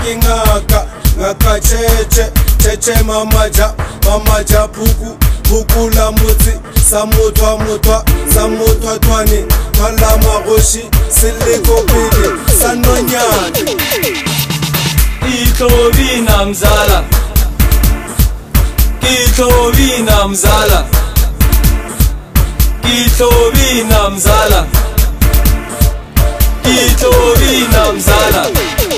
ngaka cheche mamaja puku la motse sa motwa twane twala magoshi seleko pele sa nonyane Kitobina mzala Kitobina mzala Kitobina mzala Kitobina mzala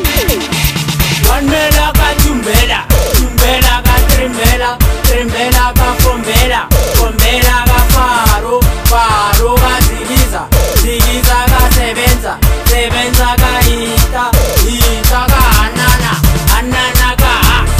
Wanmela ka tumbela Tumbela ka trimbela Trimbela ka fombela Fombela ka faro Faro ka zigiza Zigiza ka sebenza Sebenza ka hita Hita ka anana Anana ka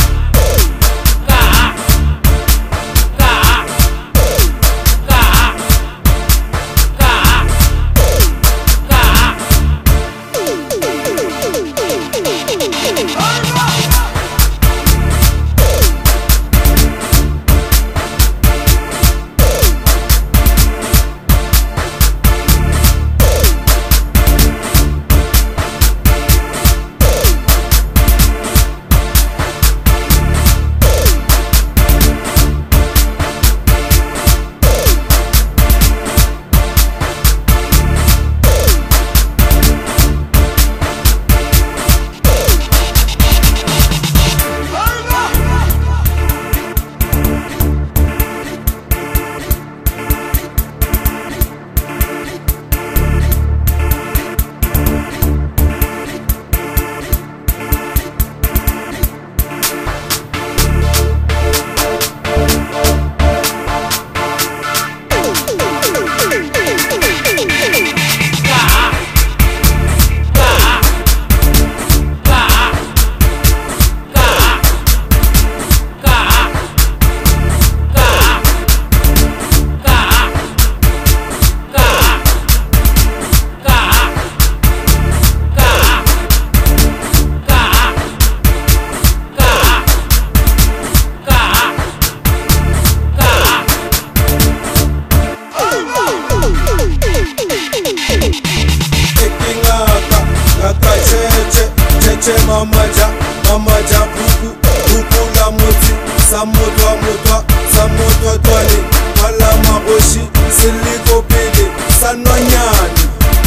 mamaja puku la motse sa motwa twane twala magoshi seleko pele sa nonyane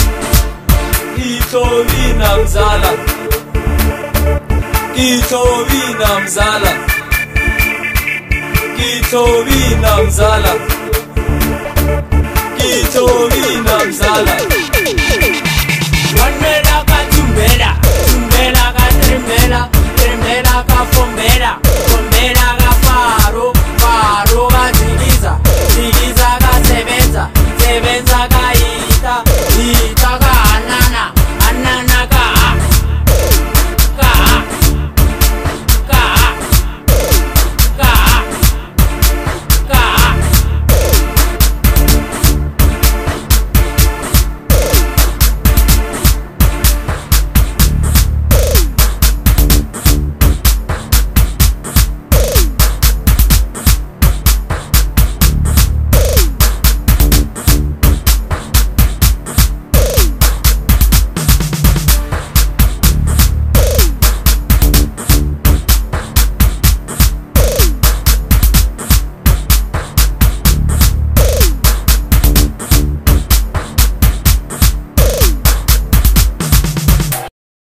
Kitobina mzala Kitobina mzala Kitobina mzala Kitobina mzala Wanmela